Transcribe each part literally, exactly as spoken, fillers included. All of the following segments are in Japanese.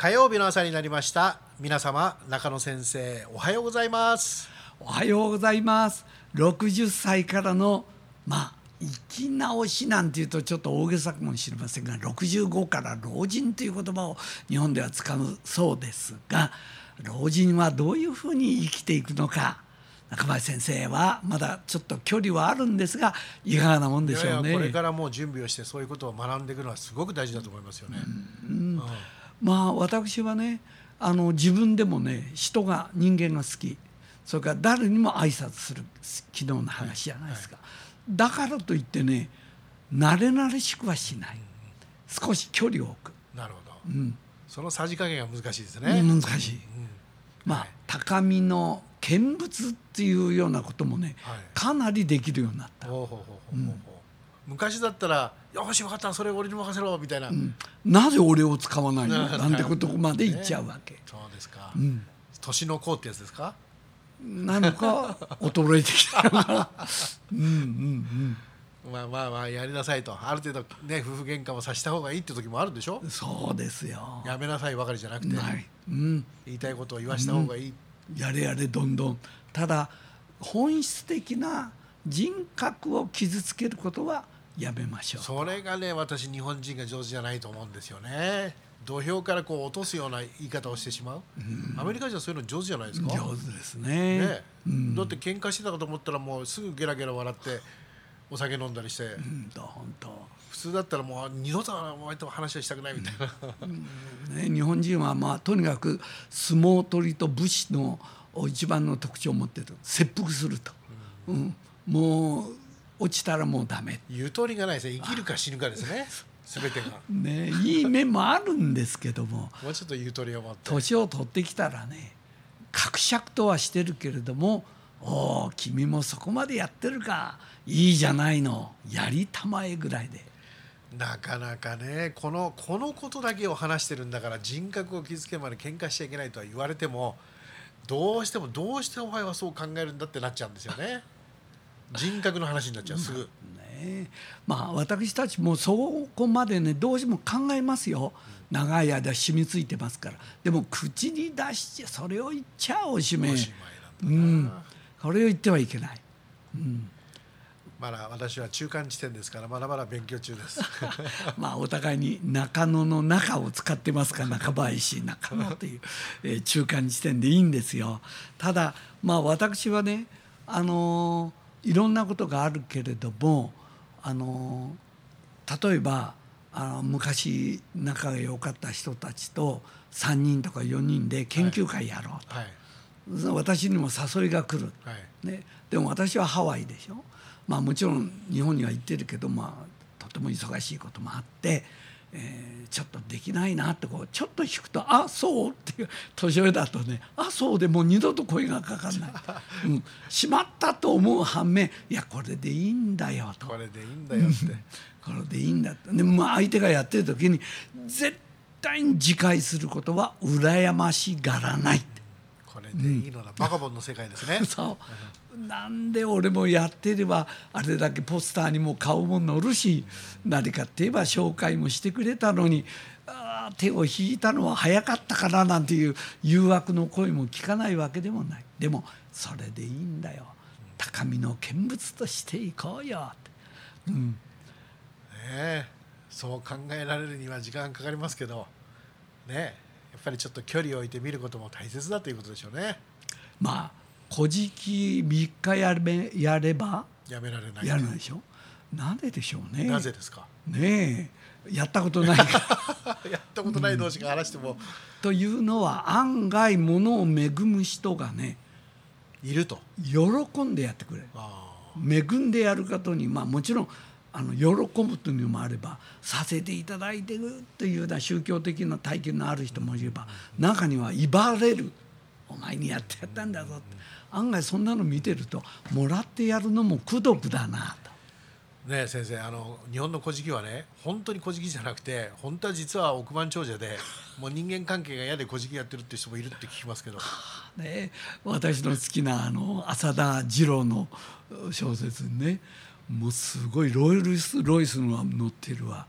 火曜日の朝になりました。皆様、中野先生おはようございます。 おはようございます。ろくじゅっさいからのまあ生き直しなんていうとちょっと大げさかもしれませんが、ろくじゅうごから老人という言葉を日本では使うそうですが、老人はどういうふうに生きていくのか、中林先生はまだちょっと距離はあるんですが、いかがなもんでしょうね。 いやいや、これからもう準備をしてそういうことを学んでいくのはすごく大事だと思いますよね。うんうん、 まあ私はね、あの自分でもね、人が人間が好き、それから誰にも挨拶する、昨日の話じゃないですか、はいはい、だからといってね、慣れ慣れしくはしない、うん、少し距離を置く。 なるほど、 うん、 そのさじ加減が難しいですね。 難しい、うんうん、まあ、はい、高みの見物っていうようなこともね、はい、かなりできるようになった。ほうほうほうほう、うん、 昔だったらよし分かったそれ俺に任せろみたいな、うん、 なぜ俺を使わないのなんてことまで言っちゃうわけ、ね、 そうですか、うん、年の功ってやつですか、 なのか衰えてきたのかうんうんうんまあまあまあやりなさいと、ある程度ね夫婦喧嘩もさせた方がいいって時もあるでしょ。 そうですよ。 やめなさいばかりじゃなくて、 はい、うん、 言いたいことを言わした方がいい、 うん、やれやれどんどん。ただ本質的な人格を傷つけることはやめましょう。 それがね、私日本人が上手じゃないと思うんですよね。土俵からこう落とすような言い方をしてしまう、うん、アメリカ人はそういうの上手じゃないですか。 上手です ね, ね、うん、だって喧嘩してたかと思ったらもうすぐゲラゲラ笑ってお酒飲んだりして、うん、 本当普通だったらもう二度とお前と話はしたくないみたいな、 うんね、日本人はまあとにかく相撲取りと武士の一番の特徴を持っている、切腹すると、うんうん、もう落ちたらもうダメ、 ゆとりがないですね。生きるか死ぬかですね全てがね。いい面もあるんですけども、 もうちょっとゆとりを持って年を取ってきたらね、かくしゃくとはしてるけれども、おー君もそこまでやってるか、いいじゃないの、やりたまえぐらいで。 なかなかね、このこのことだけを話してるんだから人格を傷つけるまで喧嘩しちゃいけないとは言われても、どうしてもどうしてお前はそう考えるんだってなっちゃうんですよね。人格の話になっちゃうすぐ、 ね、まあ私たちもそこまでねどうしても考えますよ、うん、長い間染みついてますから。でも口に出してそれを言っちゃおしめ、おしまいなんだな、うん、これを言ってはいけない、うん、 まだ私は中間地点ですからまだまだ勉強中ですまあお互いに中野の中を使ってますから、中林中野という、えー、中間地点でいいんですよ。ただまあ私はね、あのーいろんなことがあるけれども、あの例えばあの昔仲が良かった人たちとさんにんとかよにんで研究会やろうと、はいはい、私にも誘いが来る、はいね、でも私はハワイでしょ、まあ、もちろん日本には行ってるけど、まあ、とても忙しいこともあって、えー、ちょっとできないなってこうちょっと引くと、あそうっていう年上だとね、あそうでもう二度と声がかかんない、うん、しまったと思う反面、いやこれでいいんだよと、 これでいいんだよってこれでいいんだって。でも相手がやってる時に絶対に自戒することは羨ましがらないって、 これでいいのだ、うん、バカボンの世界ですねそうなんで俺もやってればあれだけポスターにも顔も載るし、何かって言えば紹介もしてくれたのに、あ手を引いたのは早かったかななんていう誘惑の声も聞かないわけでもない。でもそれでいいんだよ、高みの見物としていこうよって、うん、ねえ、そう考えられるには時間かかりますけどね、やっぱりちょっと距離を置いて見ることも大切だということでしょうね。 まあ古事記みっかやれ、やればやめられない、 やらないでしょ。なんででしょうね。 なぜですかねえ、やったことないからやったことない同士が話しても、うん、 というのは案外物を恵む人がねいると喜んでやってくれる。恵んでやることに、まあ、もちろんあの喜ぶというのもあれば、させていただいているというような宗教的な体験のある人もいれば、中には威張れる、お前にやってやったんだぞって、案外そんなの見てるともらってやるのも功徳だなと。 ねえ先生、あの日本の古事記はね、本当に古事記じゃなくて本当は実は億万長者でもう人間関係が嫌で古事記やってるって人もいるって聞きますけどね、私の好きなあの浅田次郎の小説にね、もうすごいロイスロイスの載ってるわ、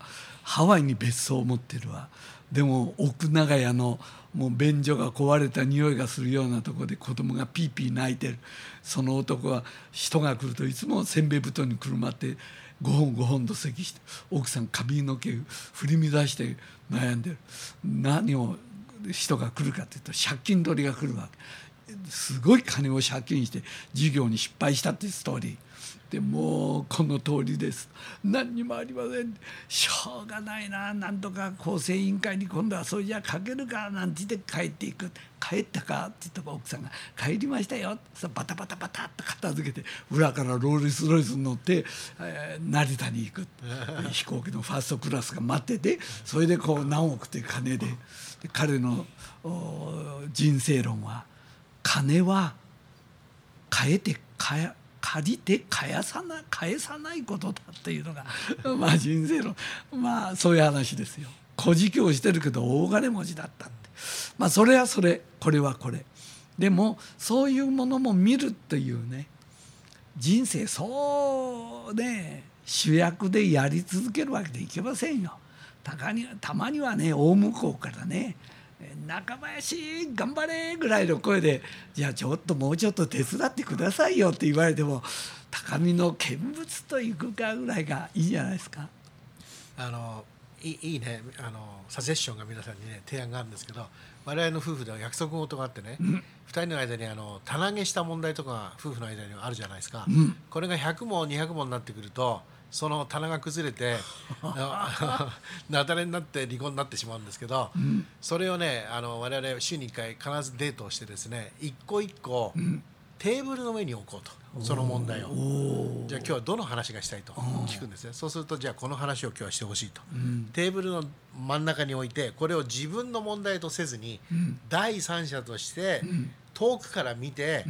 ハワイに別荘を持ってるわ。でも奥長屋のもう便所が壊れた匂いがするようなところで子供がピーピー泣いてる。その男は人が来るといつもせんべい布団にくるまってごほんごほんと咳して、奥さん髪の毛振り乱して悩んでる。何を人が来るかというと借金取りが来るわけ。すごい金を借金して授業に失敗したっていうストーリーで、もうこの通りです、何にもありません、しょうがないな、なんとか構成委員会に今度はそれじゃかけるかなんて言って帰っていく。帰ったかって言ったら奥さんが帰りましたよ。さバタバタバタっと片付けて裏からロールスロイスに乗って、えー、成田に行く飛行機のファーストクラスが待ってて、それでこう何億という金で、で彼の人生論は金は変えて変え借りて返さない返さないことだっていうのがまあ人生論、まあそういう話ですよ。小事業してるけど大金持ちだったって、まあそれはそれ、これはこれでもそういうものも見るというね、人生そうね主役でやり続けるわけでいけませんよ。たかにたまにはね大向こうからね中林頑張れぐらいの声で、じゃあちょっともうちょっと手伝ってくださいよって言われても、高みの見物と行くかぐらいがいいじゃないですか。 あのいいいいね、あのサジェッションが皆さんにね提案があるんですけど、我々の夫婦では約束事があってね、うん、ふたりの間にあの棚上げした問題とかが夫婦の間にはあるじゃないですか、うん、これがひゃくもにひゃくもになってくるとその棚が崩れてなだれになって離婚になってしまうんですけど、うん、それをねあの我々週にいっかい必ずデートをしてですね、一個一個、うん、テーブルの上に置こうと、その問題をじゃあ今日はどの話がしたいと聞くんですね。そうするとじゃあこの話を今日はしてほしいと、うん、テーブルの真ん中に置いて、これを自分の問題とせずに、うん、第三者として遠くから見て、うん、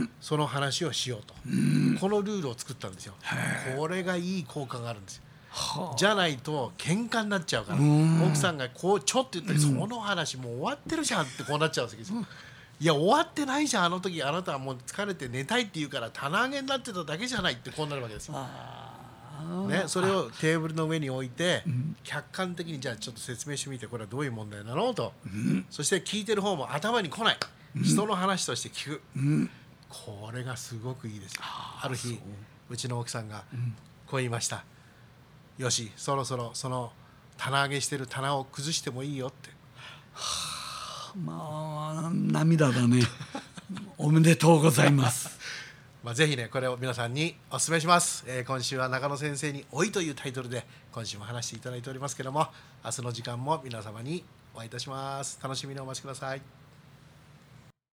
その話をしようと、うん、このルールを作ったんですよ。これがいい効果があるんですよ。じゃないと喧嘩になっちゃうから、奥さんがこうちょっと言ったり、その話もう終わってるじゃんってこうなっちゃうんですよ。いや終わってないじゃん、あの時あなたはもう疲れて寝たいって言うから棚上げになってただけじゃないってこうなるわけですよ、ね、それをテーブルの上に置いて、うん、客観的にじゃあちょっと説明してみて、これはどういう問題なのと、うん、そして聞いてる方も頭に来ない、うん、人の話として聞く、うん、これがすごくいいですよ。ある日 う, うちの奥さんがこう言いました、うん、よしそろそろその棚上げしてる棚を崩してもいいよって。 まあ涙だねおめでとうございますまあぜひねこれを皆さんにお勧めします、えー、今週は中野先生に老いというタイトルで今週も話していただいておりますけども、明日の時間も皆様にお会いいたします。楽しみにお待ちください。